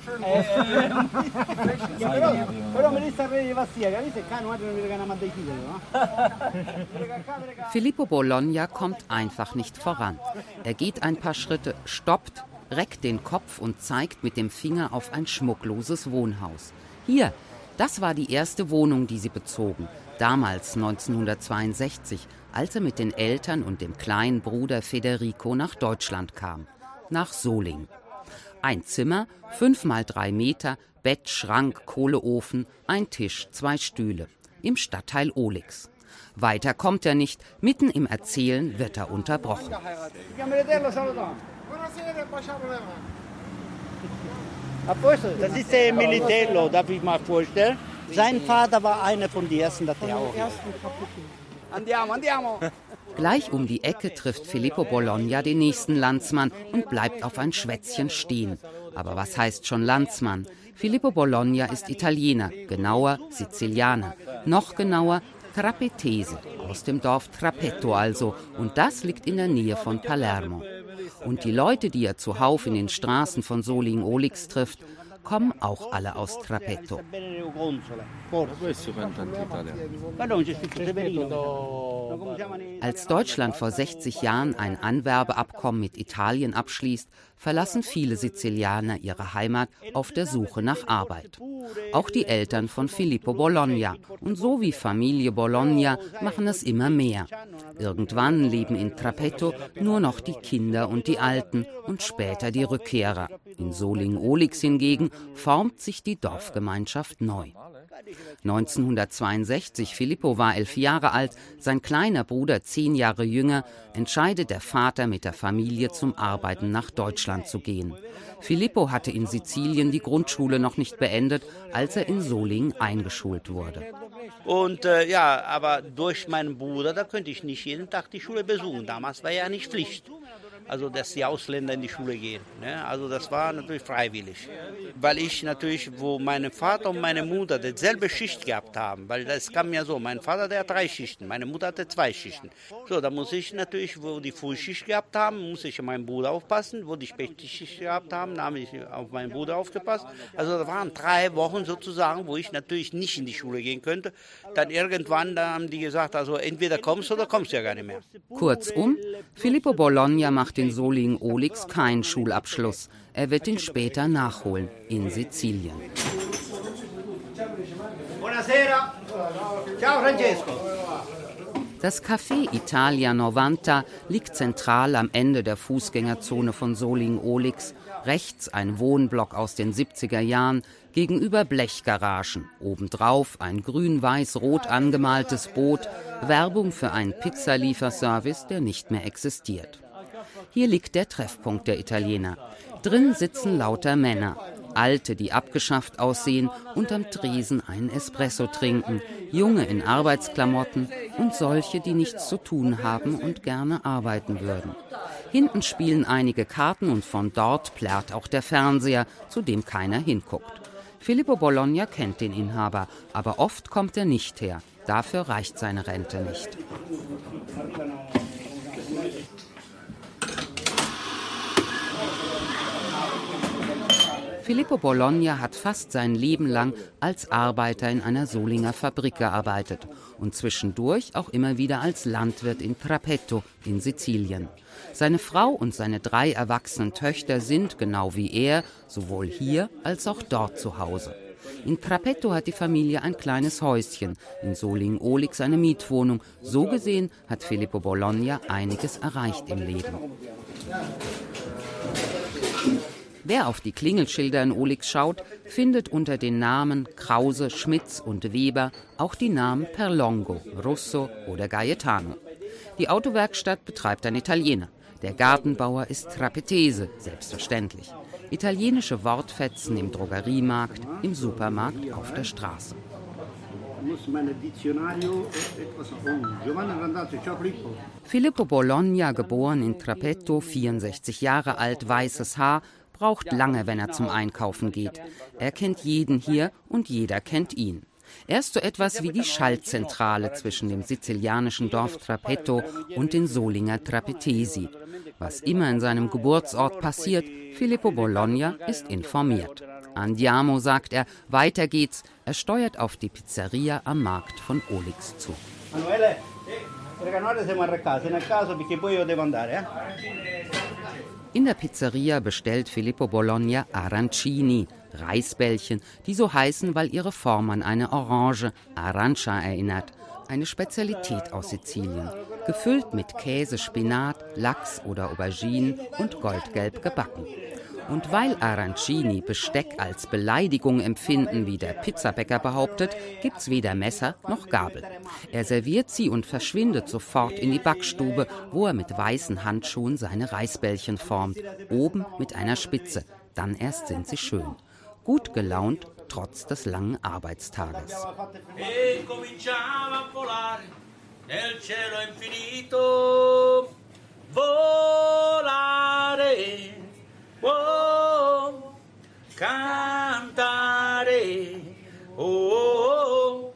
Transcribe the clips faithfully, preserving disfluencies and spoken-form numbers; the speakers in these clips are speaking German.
Filippo Bologna kommt einfach nicht voran. Er geht ein paar Schritte, stoppt, reckt den Kopf und zeigt mit dem Finger auf ein schmuckloses Wohnhaus. Hier, das war die erste Wohnung, die sie bezogen. Damals, neunzehnhundertzweiundsechzig, als er mit den Eltern und dem kleinen Bruder Federico nach Deutschland kam. Nach Soling. Ein Zimmer, fünf mal drei Meter, Bett, Schrank, Kohleofen, ein Tisch, zwei Stühle. Im Stadtteil Olix. Weiter kommt er nicht, mitten im Erzählen wird er unterbrochen. Das ist der Militello, darf ich mal vorstellen. Sein Vater war einer von den ersten, das er auch. Andiamo, andiamo. Gleich um die Ecke trifft Filippo Bologna den nächsten Landsmann und bleibt auf ein Schwätzchen stehen. Aber was heißt schon Landsmann? Filippo Bologna ist Italiener, genauer Sizilianer. Noch genauer Trapetese, aus dem Dorf Trapetto also. Und das liegt in der Nähe von Palermo. Und die Leute, die er zuhauf in den Straßen von Soling-Olix trifft, kommen auch alle aus Trapetto. Als Deutschland vor sechzig Jahren ein Anwerbeabkommen mit Italien abschließt, verlassen viele Sizilianer ihre Heimat auf der Suche nach Arbeit. Auch die Eltern von Filippo Bologna. Und so wie Familie Bologna machen es immer mehr. Irgendwann leben in Trapetto nur noch die Kinder und die Alten und später die Rückkehrer. In Soling-Olix hingegen formt sich die Dorfgemeinschaft neu. neunzehnhundertzweiundsechzig, Filippo war elf Jahre alt, sein kleiner Bruder zehn Jahre jünger, entscheidet der Vater mit der Familie zum Arbeiten nach Deutschland zu gehen. Filippo hatte in Sizilien die Grundschule noch nicht beendet, als er in Soling eingeschult wurde. Und äh, ja, aber durch meinen Bruder, da könnte ich nicht jeden Tag die Schule besuchen. Damals war ja nicht Pflicht. Also, dass die Ausländer in die Schule gehen. Ne? Also, das war natürlich freiwillig. Weil ich natürlich, wo meine Vater und meine Mutter dieselbe Schicht gehabt haben, weil das kam ja so, mein Vater, der hat drei Schichten, meine Mutter hatte zwei Schichten. So, da muss ich natürlich, wo die Frühschicht gehabt haben, muss ich auf meinen Bruder aufpassen, wo die Spätschicht gehabt haben, da habe ich auf meinen Bruder aufgepasst. Also, da waren drei Wochen sozusagen, wo ich natürlich nicht in die Schule gehen könnte. Dann irgendwann, da haben die gesagt, also entweder kommst du oder kommst du ja gar nicht mehr. Kurzum, Filippo Bologna macht in Soling-Olix keinen Schulabschluss. Er wird ihn später nachholen, in Sizilien. Buonasera. Ciao Francesco. Das Café Italia Novanta liegt zentral am Ende der Fußgängerzone von Soling-Olix. Rechts ein Wohnblock aus den siebziger Jahren, gegenüber Blechgaragen. Obendrauf ein grün-weiß-rot angemaltes Boot, Werbung für einen Pizzalieferservice, der nicht mehr existiert. Hier liegt der Treffpunkt der Italiener. Drin sitzen lauter Männer. Alte, die abgeschafft aussehen und am Tresen einen Espresso trinken. Junge in Arbeitsklamotten und solche, die nichts zu tun haben und gerne arbeiten würden. Hinten spielen einige Karten und von dort plärrt auch der Fernseher, zu dem keiner hinguckt. Filippo Bologna kennt den Inhaber, aber oft kommt er nicht her. Dafür reicht seine Rente nicht. Filippo Bologna hat fast sein Leben lang als Arbeiter in einer Solinger Fabrik gearbeitet und zwischendurch auch immer wieder als Landwirt in Trapetto in Sizilien. Seine Frau und seine drei erwachsenen Töchter sind, genau wie er, sowohl hier als auch dort zu Hause. In Trapetto hat die Familie ein kleines Häuschen, in Soling-Olix eine Mietwohnung. So gesehen hat Filippo Bologna einiges erreicht im Leben. Wer auf die Klingelschilder in Olix schaut, findet unter den Namen Krause, Schmitz und Weber auch die Namen Perlongo, Russo oder Gaetano. Die Autowerkstatt betreibt ein Italiener. Der Gartenbauer ist Trapetese, selbstverständlich. Italienische Wortfetzen im Drogeriemarkt, im Supermarkt, auf der Straße. Filippo Bologna, geboren in Trapetto, vierundsechzig Jahre alt, weißes Haar, braucht lange, wenn er zum Einkaufen geht. Er kennt jeden hier und jeder kennt ihn. Er ist so etwas wie die Schaltzentrale zwischen dem sizilianischen Dorf Trapetto und den Solinger Trapetesi. Was immer in seinem Geburtsort passiert, Filippo Bologna ist informiert. Andiamo, sagt er, weiter geht's. Er steuert auf die Pizzeria am Markt von Olix zu. Manuele, in der Pizzeria bestellt Filippo Bologna Arancini, Reisbällchen, die so heißen, weil ihre Form an eine Orange, Arancia, erinnert. Eine Spezialität aus Sizilien, gefüllt mit Käse, Spinat, Lachs oder Auberginen und goldgelb gebacken. Und weil Arancini Besteck als Beleidigung empfinden, wie der Pizzabäcker behauptet, gibt's weder Messer noch Gabel. Er serviert sie und verschwindet sofort in die Backstube, wo er mit weißen Handschuhen seine Reisbällchen formt, oben mit einer Spitze. Dann erst sind sie schön. Gut gelaunt, trotz des langen Arbeitstages. Oh, cantare, oh.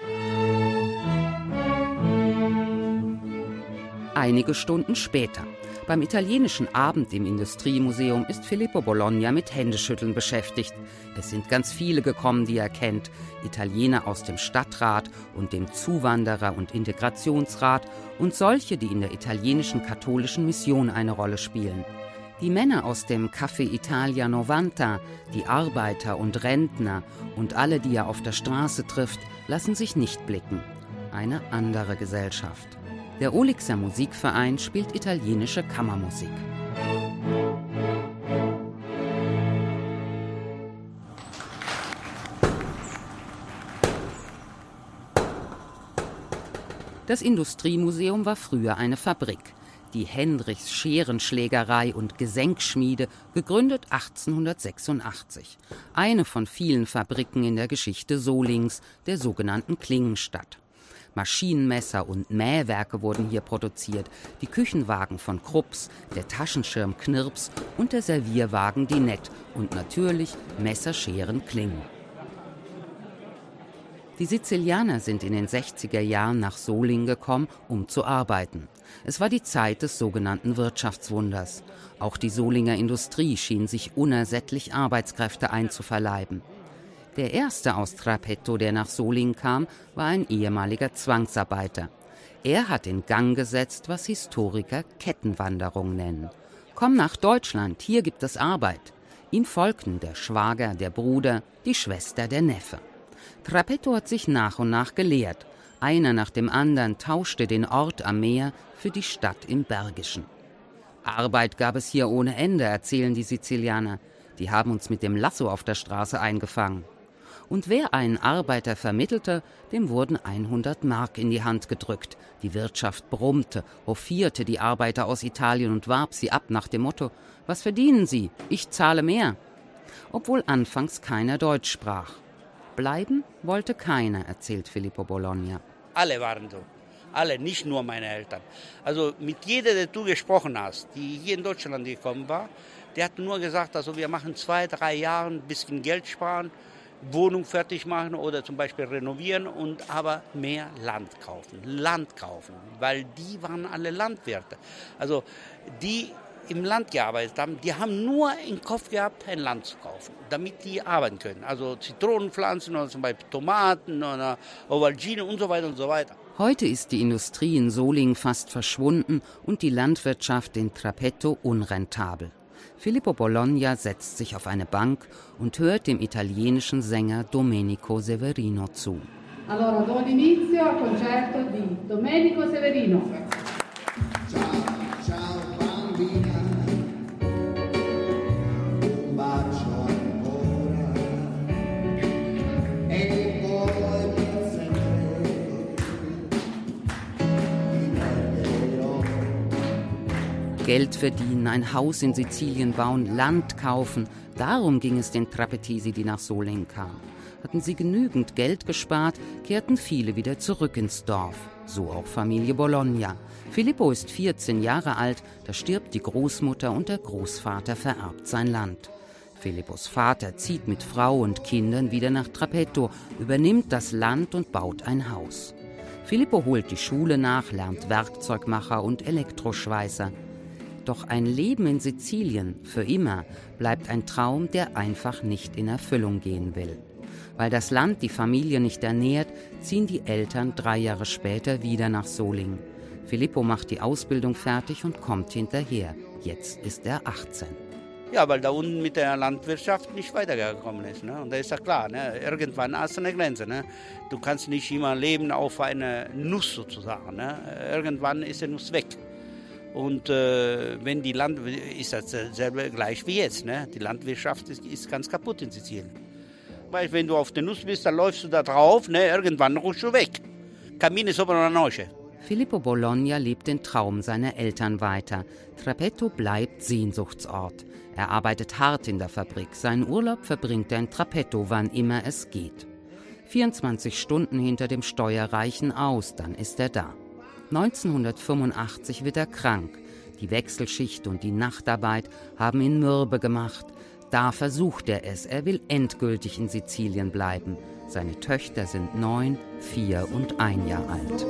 Einige Stunden später. Beim italienischen Abend im Industriemuseum ist Filippo Bologna mit Händeschütteln beschäftigt. Es sind ganz viele gekommen, die er kennt. Italiener aus dem Stadtrat und dem Zuwanderer- und Integrationsrat und solche, die in der italienischen katholischen Mission eine Rolle spielen. Die Männer aus dem Café Italia novanta, die Arbeiter und Rentner und alle, die er auf der Straße trifft, lassen sich nicht blicken. Eine andere Gesellschaft. Der Olixer Musikverein spielt italienische Kammermusik. Das Industriemuseum war früher eine Fabrik. Die Hendrichs Scherenschlägerei und Gesenkschmiede, gegründet achtzehnhundertsechsundachtzig. Eine von vielen Fabriken in der Geschichte Solings, der sogenannten Klingenstadt. Maschinenmesser und Mähwerke wurden hier produziert, die Küchenwagen von Krupps, der Taschenschirm Knirps und der Servierwagen Dinette und natürlich Messer, Scheren, Klingen. Die Sizilianer sind in den sechziger Jahren nach Soling gekommen, um zu arbeiten. Es war die Zeit des sogenannten Wirtschaftswunders. Auch die Solinger Industrie schien sich unersättlich Arbeitskräfte einzuverleiben. Der erste aus Trapetto, der nach Soling kam, war ein ehemaliger Zwangsarbeiter. Er hat in Gang gesetzt, was Historiker Kettenwanderung nennen. Komm nach Deutschland, hier gibt es Arbeit. Ihm folgten der Schwager, der Bruder, die Schwester, der Neffe. Trapetto hat sich nach und nach gelehrt. Einer nach dem anderen tauschte den Ort am Meer für die Stadt im Bergischen. Arbeit gab es hier ohne Ende, erzählen die Sizilianer. Die haben uns mit dem Lasso auf der Straße eingefangen. Und wer einen Arbeiter vermittelte, dem wurden hundert Mark in die Hand gedrückt. Die Wirtschaft brummte, hofierte die Arbeiter aus Italien und warb sie ab nach dem Motto: Was verdienen Sie? Ich zahle mehr. Obwohl anfangs keiner Deutsch sprach. Bleiben wollte keiner, erzählt Filippo Bologna. Alle waren so. Alle, nicht nur meine Eltern. Also mit jeder, der du gesprochen hast, die hier in Deutschland gekommen war, der hat nur gesagt, also wir machen zwei, drei Jahre ein bisschen Geld sparen, Wohnung fertig machen oder zum Beispiel renovieren und aber mehr Land kaufen. Land kaufen, weil die waren alle Landwirte. Also die im Land gearbeitet haben, die haben nur im Kopf gehabt, ein Land zu kaufen, damit die arbeiten können. Also Zitronenpflanzen oder zum Beispiel Tomaten oder Aubergine und so weiter und so weiter. Heute ist die Industrie in Soling fast verschwunden und die Landwirtschaft in Trapetto unrentabel. Filippo Bologna setzt sich auf eine Bank und hört dem italienischen Sänger Domenico Severino zu. Allora, do l'inizio al concerto di Domenico Severino. Ciao, ciao bambina, un bacio ancora e poi per sempre ti perderò. Geld verdienen, ein Haus in Sizilien bauen, Land kaufen. Darum ging es den Trapettisi, die nach Soling kamen. Hatten sie genügend Geld gespart, kehrten viele wieder zurück ins Dorf. So auch Familie Bologna. Filippo ist vierzehn Jahre alt, da stirbt die Großmutter und der Großvater vererbt sein Land. Filippos Vater zieht mit Frau und Kindern wieder nach Trapetto, übernimmt das Land und baut ein Haus. Filippo holt die Schule nach, lernt Werkzeugmacher und Elektroschweißer. Doch ein Leben in Sizilien für immer bleibt ein Traum, der einfach nicht in Erfüllung gehen will. Weil das Land die Familie nicht ernährt, ziehen die Eltern drei Jahre später wieder nach Solingen. Filippo macht die Ausbildung fertig und kommt hinterher. Jetzt ist er achtzehn. Ja, weil da unten mit der Landwirtschaft nicht weitergekommen ist. Ne? Und da ist ja klar, ne? Irgendwann hast du eine Grenze. Ne? Du kannst nicht immer leben auf eine Nuss sozusagen. Ne? Irgendwann ist die Nuss weg. Und äh, wenn die Land ist das selber gleich wie jetzt. Ne? Die Landwirtschaft ist, ist ganz kaputt in Sizilien. Weil wenn du auf der Nuss bist, dann läufst du da drauf, ne? Irgendwann rutschst du weg. Cammini sopra una noce. Filippo Bologna lebt den Traum seiner Eltern weiter. Trapetto bleibt Sehnsuchtsort. Er arbeitet hart in der Fabrik. Seinen Urlaub verbringt er in Trapetto, wann immer es geht. vierundzwanzig Stunden hinter dem Steuer reichen aus, dann ist er da. neunzehnhundertfünfundachtzig wird er krank. Die Wechselschicht und die Nachtarbeit haben ihn mürbe gemacht. Da versucht er es. Er will endgültig in Sizilien bleiben. Seine Töchter sind neun, vier und ein Jahr alt.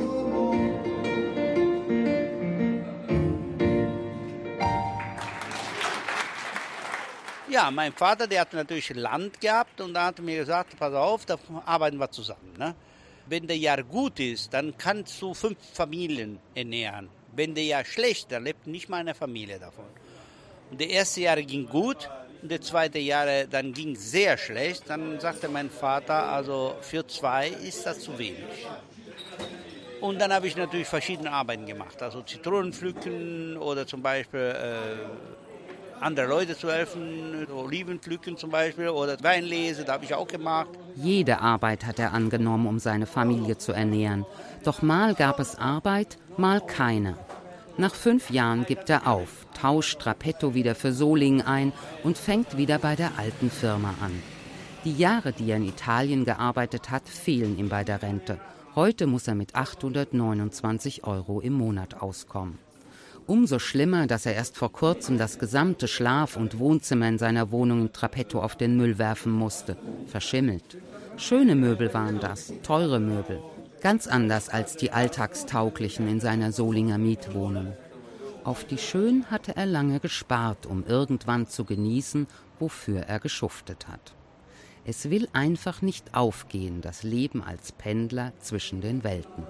Ja, mein Vater, der hat natürlich Land gehabt und da hat er mir gesagt, pass auf, da arbeiten wir zusammen. Ne? Wenn der Jahr gut ist, dann kannst du fünf Familien ernähren. Wenn der Jahr schlecht, dann lebt nicht mal eine Familie davon. Und der erste Jahr ging gut, und der zweite Jahr dann ging sehr schlecht. Dann sagte mein Vater, also für zwei ist das zu wenig. Und dann habe ich natürlich verschiedene Arbeiten gemacht, also Zitronen pflücken oder zum Beispiel äh, andere Leute zu helfen, Oliven pflücken zum Beispiel oder Weinlese, da habe ich auch gemacht. Jede Arbeit hat er angenommen, um seine Familie zu ernähren. Doch mal gab es Arbeit, mal keine. Nach fünf Jahren gibt er auf, tauscht Trapetto wieder für Solingen ein und fängt wieder bei der alten Firma an. Die Jahre, die er in Italien gearbeitet hat, fehlen ihm bei der Rente. Heute muss er mit achthundertneunundzwanzig Euro im Monat auskommen. Umso schlimmer, dass er erst vor kurzem das gesamte Schlaf- und Wohnzimmer in seiner Wohnung in Trapetto auf den Müll werfen musste. Verschimmelt. Schöne Möbel waren das, teure Möbel. Ganz anders als die alltagstauglichen in seiner Solinger Mietwohnung. Auf die schön hatte er lange gespart, um irgendwann zu genießen, wofür er geschuftet hat. Es will einfach nicht aufgehen, das Leben als Pendler zwischen den Welten.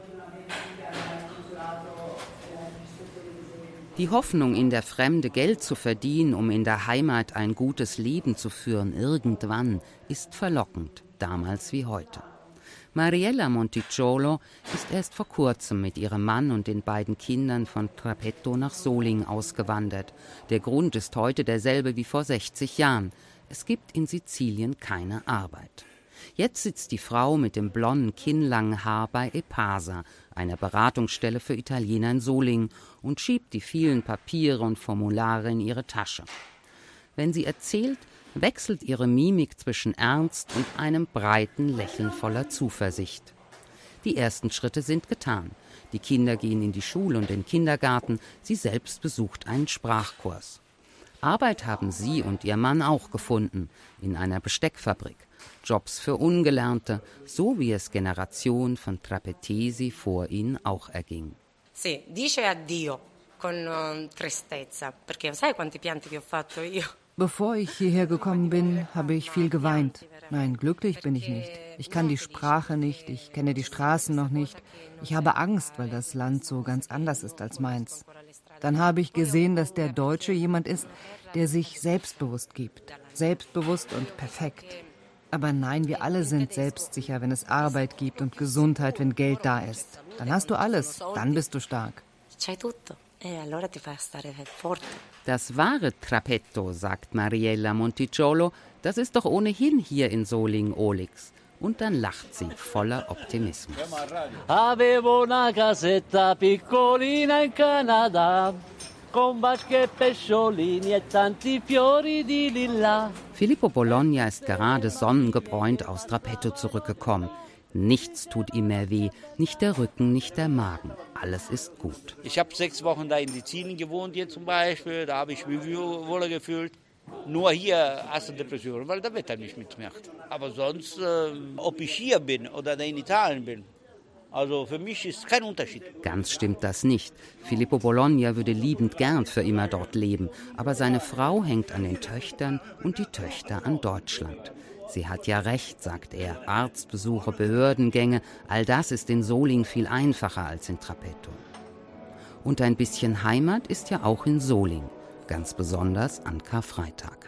Die Hoffnung, in der Fremde Geld zu verdienen, um in der Heimat ein gutes Leben zu führen, irgendwann, ist verlockend, damals wie heute. Mariella Monticciolo ist erst vor kurzem mit ihrem Mann und den beiden Kindern von Trapetto nach Solingen ausgewandert. Der Grund ist heute derselbe wie vor sechzig Jahren. Es gibt in Sizilien keine Arbeit. Jetzt sitzt die Frau mit dem blonden, kinnlangen Haar bei Epasa, einer Beratungsstelle für Italiener in Solingen, und schiebt die vielen Papiere und Formulare in ihre Tasche. Wenn sie erzählt, wechselt ihre Mimik zwischen Ernst und einem breiten Lächeln voller Zuversicht. Die ersten Schritte sind getan. Die Kinder gehen in die Schule und den Kindergarten, sie selbst besucht einen Sprachkurs. Arbeit haben sie und ihr Mann auch gefunden, in einer Besteckfabrik. Jobs für Ungelernte, so wie es Generationen von Trapettesi vor ihnen auch erging. Sì, dice addio con uh, tristezza, perché sai quanti pianti che ho fatto io? Bevor ich hierher gekommen bin, habe ich viel geweint. Nein, glücklich bin ich nicht. Ich kann die Sprache nicht, ich kenne die Straßen noch nicht. Ich habe Angst, weil das Land so ganz anders ist als meins. Dann habe ich gesehen, dass der Deutsche jemand ist, der sich selbstbewusst gibt. Selbstbewusst und perfekt. Aber nein, wir alle sind selbstsicher, wenn es Arbeit gibt und Gesundheit, wenn Geld da ist. Dann hast du alles, dann bist du stark. Das wahre Trapetto, sagt Mariella Monticciolo, das ist doch ohnehin hier in Solingen-Olix. Und dann lacht sie voller Optimismus. Avevo una casetta piccolina in Canada, con vasche e pesciolini e tanti fiori di lilla. Filippo Bologna ist gerade sonnengebräunt aus Trapetto zurückgekommen. Nichts tut ihm mehr weh, nicht der Rücken, nicht der Magen. Alles ist gut. Ich habe sechs Wochen da in Sizilien gewohnt, hier zum Beispiel. Da habe ich mich wohler gefühlt. Nur hier hast du Depressionen, weil das Wetter nicht mitmacht. Aber sonst, äh, ob ich hier bin oder in Italien bin, Also für mich ist kein Unterschied. Ganz stimmt das nicht. Filippo Bologna würde liebend gern für immer dort leben, aber seine Frau hängt an den Töchtern und die Töchter an Deutschland. Sie hat ja recht, sagt er, Arztbesuche, Behördengänge, all das ist in Solingen viel einfacher als in Trapetto. Und ein bisschen Heimat ist ja auch in Solingen, ganz besonders an Karfreitag.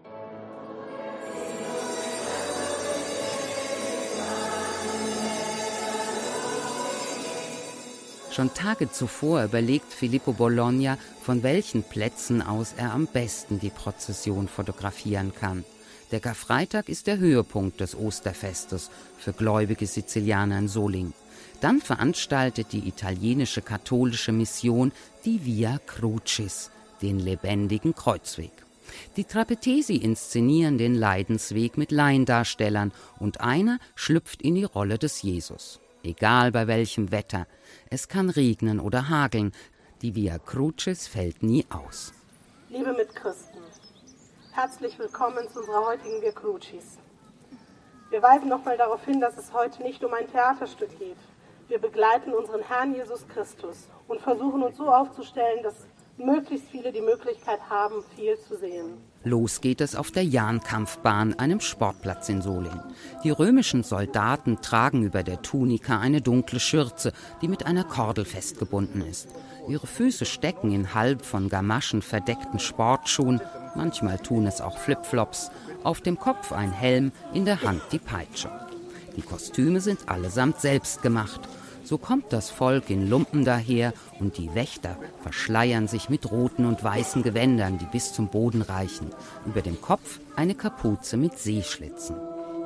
Schon Tage zuvor überlegt Filippo Bologna, von welchen Plätzen aus er am besten die Prozession fotografieren kann. Der Karfreitag ist der Höhepunkt des Osterfestes für gläubige Sizilianer in Solingen. Dann veranstaltet die italienische katholische Mission die Via Crucis, den lebendigen Kreuzweg. Die Trapetesi inszenieren den Leidensweg mit Laiendarstellern und einer schlüpft in die Rolle des Jesus. Egal bei welchem Wetter, es kann regnen oder hageln, die Via Crucis fällt nie aus. Liebe Mitchristen, herzlich willkommen zu unserer heutigen Via Crucis. Wir weisen nochmal darauf hin, dass es heute nicht um ein Theaterstück geht. Wir begleiten unseren Herrn Jesus Christus und versuchen uns so aufzustellen, dass möglichst viele die Möglichkeit haben, viel zu sehen. Los geht es auf der Jahnkampfbahn, einem Sportplatz in Solingen. Die römischen Soldaten tragen über der Tunika eine dunkle Schürze, die mit einer Kordel festgebunden ist. Ihre Füße stecken in halb von Gamaschen verdeckten Sportschuhen, manchmal tun es auch Flipflops, auf dem Kopf ein Helm, in der Hand die Peitsche. Die Kostüme sind allesamt selbst gemacht. So kommt das Volk in Lumpen daher und die Wächter verschleiern sich mit roten und weißen Gewändern, die bis zum Boden reichen. Über dem Kopf eine Kapuze mit Seeschlitzen.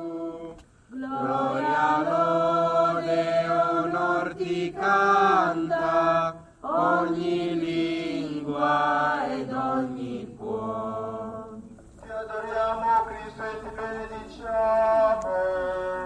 Gloria lode honor ti canta, ogni lingua ed ogni cuore. Ti adoriamo Cristo e ti benediciamo.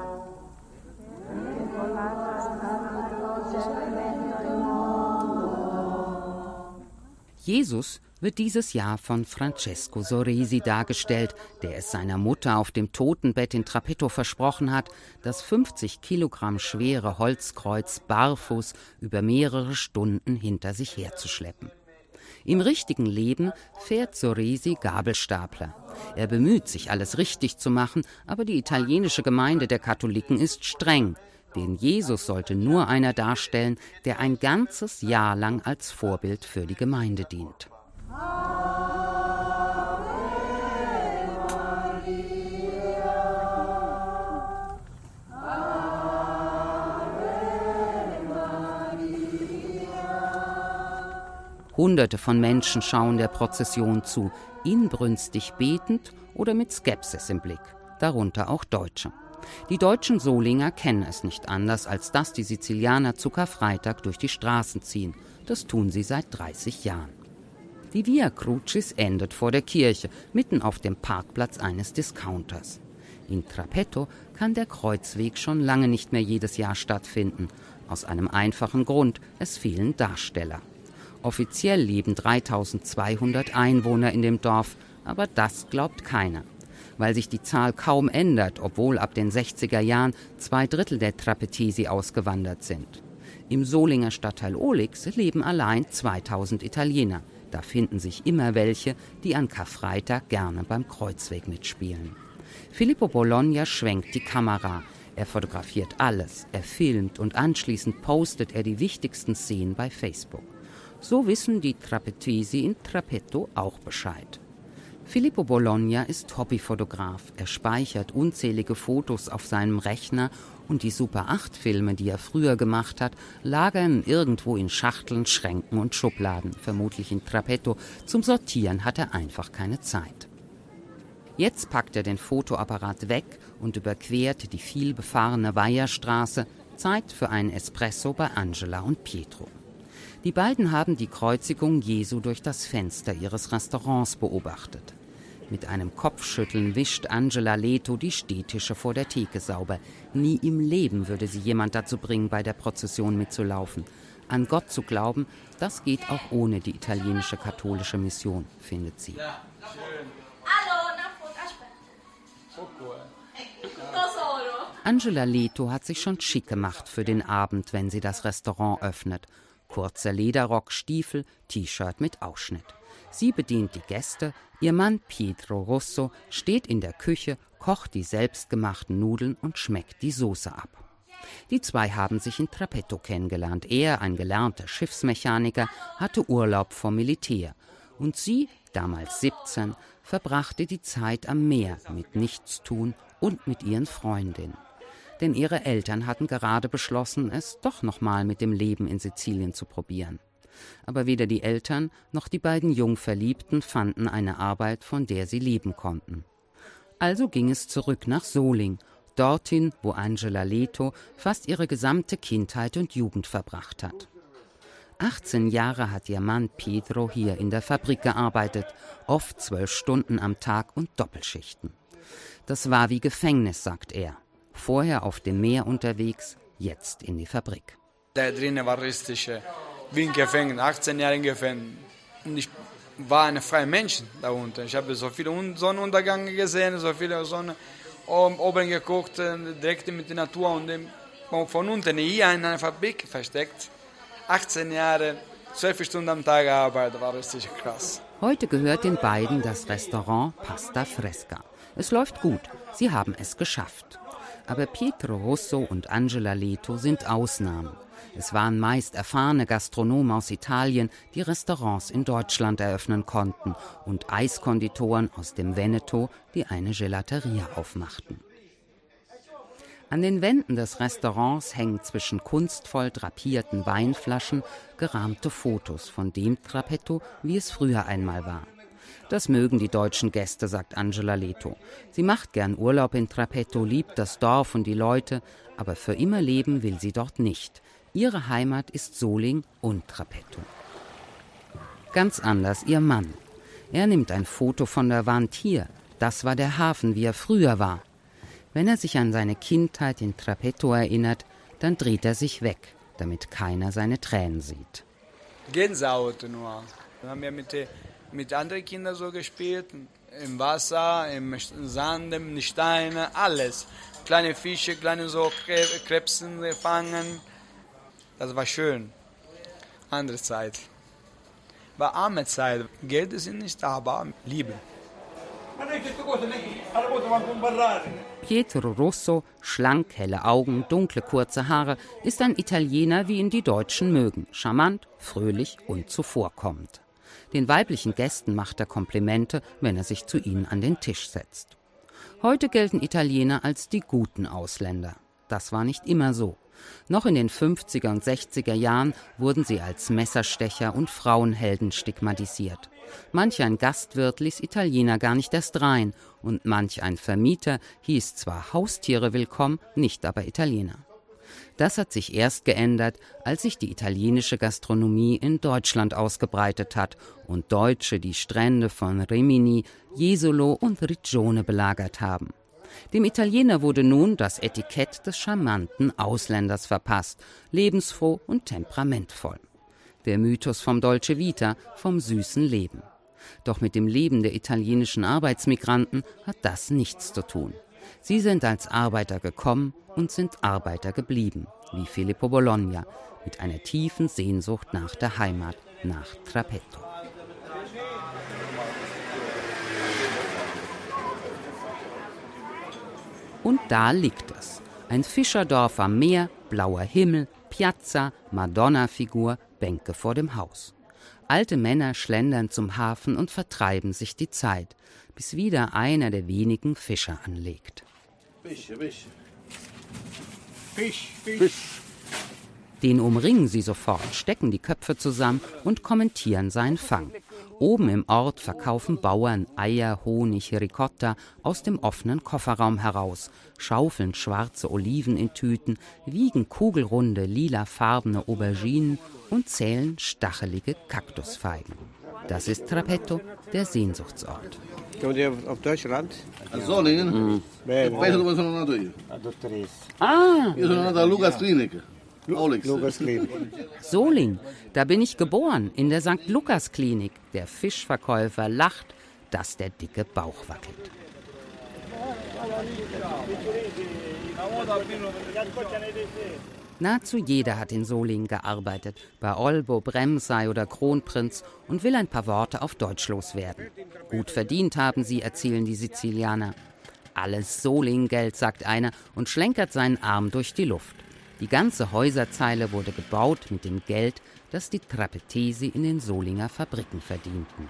Jesus wird dieses Jahr von Francesco Soresi dargestellt, der es seiner Mutter auf dem Totenbett in Trapetto versprochen hat, das fünfzig Kilogramm schwere Holzkreuz barfuß über mehrere Stunden hinter sich herzuschleppen. Im richtigen Leben fährt Soresi Gabelstapler. Er bemüht sich, alles richtig zu machen, aber die italienische Gemeinde der Katholiken ist streng. Den Jesus sollte nur einer darstellen, der ein ganzes Jahr lang als Vorbild für die Gemeinde dient. Hunderte von Menschen schauen der Prozession zu, inbrünstig betend oder mit Skepsis im Blick, darunter auch Deutsche. Die deutschen Solinger kennen es nicht anders, als dass die Sizilianer zu Karfreitag durch die Straßen ziehen. Das tun sie seit dreißig Jahren. Die Via Crucis endet vor der Kirche, mitten auf dem Parkplatz eines Discounters. In Trapetto kann der Kreuzweg schon lange nicht mehr jedes Jahr stattfinden. Aus einem einfachen Grund, es fehlen Darsteller. Offiziell leben dreitausendzweihundert Einwohner in dem Dorf, aber das glaubt keiner. Weil sich die Zahl kaum ändert, obwohl ab den sechziger Jahren zwei Drittel der Trapetesi ausgewandert sind. Im Solinger Stadtteil Olix leben allein zweitausend Italiener. Da finden sich immer welche, die an Karfreitag gerne beim Kreuzweg mitspielen. Filippo Bologna schwenkt die Kamera. Er fotografiert alles, er filmt und anschließend postet er die wichtigsten Szenen bei Facebook. So wissen die Trapetesi in Trapetto auch Bescheid. Filippo Bologna ist Hobbyfotograf. Er speichert unzählige Fotos auf seinem Rechner und die Super acht Filme, die er früher gemacht hat, lagern irgendwo in Schachteln, Schränken und Schubladen, vermutlich in Trapetto. Zum Sortieren hat er einfach keine Zeit. Jetzt packt er den Fotoapparat weg und überquert die vielbefahrene Weiherstraße. Zeit für einen Espresso bei Angela und Pietro. Die beiden haben die Kreuzigung Jesu durch das Fenster ihres Restaurants beobachtet. Mit einem Kopfschütteln wischt Angela Leto die Stehtische vor der Theke sauber. Nie im Leben würde sie jemand dazu bringen, bei der Prozession mitzulaufen. An Gott zu glauben, das geht auch ohne die italienische katholische Mission, findet sie. Ja, schön. Hallo, na, aspetta. Poco, eh. Tesoro. Angela Leto hat sich schon schick gemacht für den Abend, wenn sie das Restaurant öffnet. Kurzer Lederrock, Stiefel, T-Shirt mit Ausschnitt. Sie bedient die Gäste, ihr Mann Pietro Russo steht in der Küche, kocht die selbstgemachten Nudeln und schmeckt die Soße ab. Die zwei haben sich in Trapetto kennengelernt. Er, ein gelernter Schiffsmechaniker, hatte Urlaub vom Militär. Und sie, damals siebzehn, verbrachte die Zeit am Meer mit Nichtstun und mit ihren Freundinnen. Denn ihre Eltern hatten gerade beschlossen, es doch nochmal mit dem Leben in Sizilien zu probieren. Aber weder die Eltern noch die beiden Jungverliebten fanden eine Arbeit, von der sie leben konnten. Also ging es zurück nach Soling, dorthin, wo Angela Leto fast ihre gesamte Kindheit und Jugend verbracht hat. achtzehn Jahre hat ihr Mann Pietro hier in der Fabrik gearbeitet, oft zwölf Stunden am Tag und Doppelschichten. Das war wie Gefängnis, sagt er. Vorher auf dem Meer unterwegs, jetzt in die Fabrik. Da drinnen war richtig wie ein Gefängnis, achtzehn Jahre im Gefängnis. Und ich war ein freier Mensch da unten. Ich habe so viele Sonnenuntergänge gesehen, so viele Sonne oben geguckt, direkt mit der Natur und von unten hier in einer Fabrik versteckt. achtzehn Jahre, zwölf Stunden am Tag gearbeitet, war richtig krass. Heute gehört den beiden das Restaurant Pasta Fresca. Es läuft gut, sie haben es geschafft. Aber Pietro Russo und Angela Leto sind Ausnahmen. Es waren meist erfahrene Gastronomen aus Italien, die Restaurants in Deutschland eröffnen konnten und Eiskonditoren aus dem Veneto, die eine Gelateria aufmachten. An den Wänden des Restaurants hängen zwischen kunstvoll drapierten Weinflaschen gerahmte Fotos von dem Trapetto, wie es früher einmal war. Das mögen die deutschen Gäste, sagt Angela Leto. Sie macht gern Urlaub in Trapetto, liebt das Dorf und die Leute, aber für immer leben will sie dort nicht. Ihre Heimat ist Soling und Trapetto. Ganz anders ihr Mann. Er nimmt ein Foto von der Wand hier. Das war der Hafen, wie er früher war. Wenn er sich an seine Kindheit in Trapetto erinnert, dann dreht er sich weg, damit keiner seine Tränen sieht. Gänsehaut nur. Wir haben ja mit, mit anderen Kindern so gespielt, im Wasser, im Sand, im Stein, alles. Kleine Fische, kleine so Krebsen fangen. Das war schön. Andere Zeit. War arme Zeit. Geld ist nicht da, aber Liebe. Pietro Russo, schlank, helle Augen, dunkle, kurze Haare, ist ein Italiener, wie ihn die Deutschen mögen. Charmant, fröhlich und zuvorkommend. Den weiblichen Gästen macht er Komplimente, wenn er sich zu ihnen an den Tisch setzt. Heute gelten Italiener als die guten Ausländer. Das war nicht immer so. Noch in den fünfziger und sechziger Jahren wurden sie als Messerstecher und Frauenhelden stigmatisiert. Manch ein Gastwirt ließ Italiener gar nicht erst rein und manch ein Vermieter hieß zwar Haustiere willkommen, nicht aber Italiener. Das hat sich erst geändert, als sich die italienische Gastronomie in Deutschland ausgebreitet hat und Deutsche die Strände von Rimini, Jesolo und Riccione belagert haben. Dem Italiener wurde nun das Etikett des charmanten Ausländers verpasst, lebensfroh und temperamentvoll. Der Mythos vom Dolce Vita, vom süßen Leben. Doch mit dem Leben der italienischen Arbeitsmigranten hat das nichts zu tun. Sie sind als Arbeiter gekommen und sind Arbeiter geblieben, wie Filippo Bologna, mit einer tiefen Sehnsucht nach der Heimat, nach Trapetto. Und da liegt es. Ein Fischerdorf am Meer, blauer Himmel, Piazza, Madonna-Figur, Bänke vor dem Haus. Alte Männer schlendern zum Hafen und vertreiben sich die Zeit, bis wieder einer der wenigen Fischer anlegt. Fisch, Fisch. Fisch, Fisch. Den umringen sie sofort, stecken die Köpfe zusammen und kommentieren seinen Fang. Oben im Ort verkaufen Bauern Eier, Honig, Ricotta aus dem offenen Kofferraum heraus, schaufeln schwarze Oliven in Tüten, wiegen kugelrunde, lilafarbene Auberginen und zählen stachelige Kaktusfeigen. Das ist Trapetto, der Sehnsuchtsort. Kommt ihr auf Deutschland? Solingen? Mhm. Che paese dove sono nato io? A Dottoressa. Ah! Io sono nato a Lucas Clinic. Lucas Clinic. Soling, da bin ich geboren, in der Sankt Lukas Klinik. Der Fischverkäufer lacht, dass der dicke Bauch wackelt. Nahezu jeder hat in Solingen gearbeitet, bei Olbo, Bremsei oder Kronprinz, und will ein paar Worte auf Deutsch loswerden. Gut verdient haben sie, erzählen die Sizilianer. Alles Solingen-Geld, sagt einer und schlenkert seinen Arm durch die Luft. Die ganze Häuserzeile wurde gebaut mit dem Geld, das die Trapetesi in den Solinger Fabriken verdienten.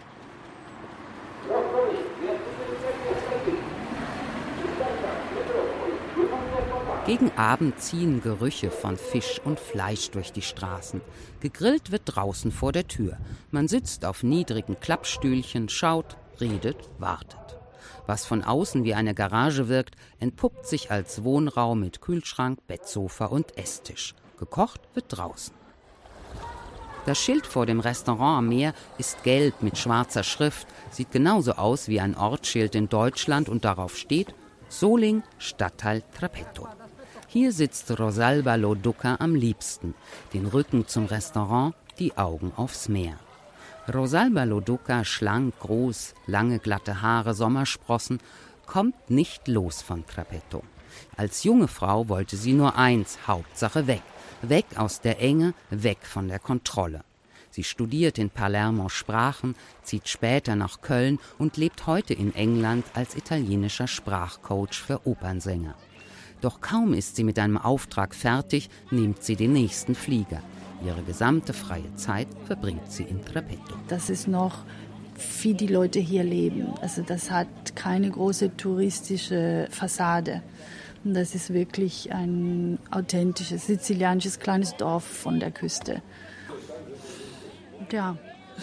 Gegen Abend ziehen Gerüche von Fisch und Fleisch durch die Straßen. Gegrillt wird draußen vor der Tür. Man sitzt auf niedrigen Klappstühlchen, schaut, redet, wartet. Was von außen wie eine Garage wirkt, entpuppt sich als Wohnraum mit Kühlschrank, Bettsofa und Esstisch. Gekocht wird draußen. Das Schild vor dem Restaurant am Meer ist gelb mit schwarzer Schrift, sieht genauso aus wie ein Ortsschild in Deutschland und darauf steht Solingen, Stadtteil Trapetto. Hier sitzt Rosalba Lo Duca am liebsten, den Rücken zum Restaurant, die Augen aufs Meer. Rosalba Lo Duca, schlank, groß, lange glatte Haare, Sommersprossen, kommt nicht los von Trapetto. Als junge Frau wollte sie nur eins, Hauptsache weg. Weg aus der Enge, weg von der Kontrolle. Sie studiert in Palermo Sprachen, zieht später nach Köln und lebt heute in England als italienischer Sprachcoach für Opernsänger. Doch kaum ist sie mit einem Auftrag fertig, nimmt sie den nächsten Flieger. Ihre gesamte freie Zeit verbringt sie in Trapetto. Das ist noch, wie die Leute hier leben. Also das hat keine große touristische Fassade. Und das ist wirklich ein authentisches, sizilianisches kleines Dorf von der Küste. Ja,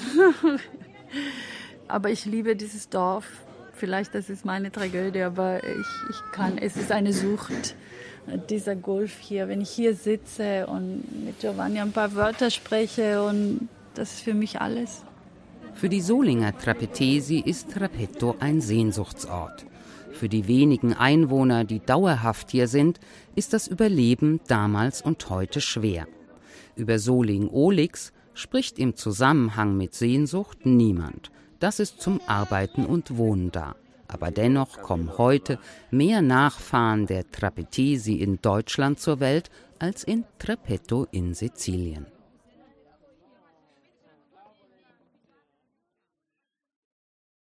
aber ich liebe dieses Dorf. Vielleicht das ist meine Tragödie, aber ich, ich kann, es ist eine Sucht. Dieser Golf hier, wenn ich hier sitze und mit Giovanni ein paar Wörter spreche, und das ist für mich alles. Für die Solinger Trapetesi ist Trapetto ein Sehnsuchtsort. Für die wenigen Einwohner, die dauerhaft hier sind, ist das Überleben damals und heute schwer. Über Solingen-Olix spricht im Zusammenhang mit Sehnsucht niemand. Das ist zum Arbeiten und Wohnen da. Aber dennoch kommen heute mehr Nachfahren der Trapetesi in Deutschland zur Welt als in Trapetto in Sizilien.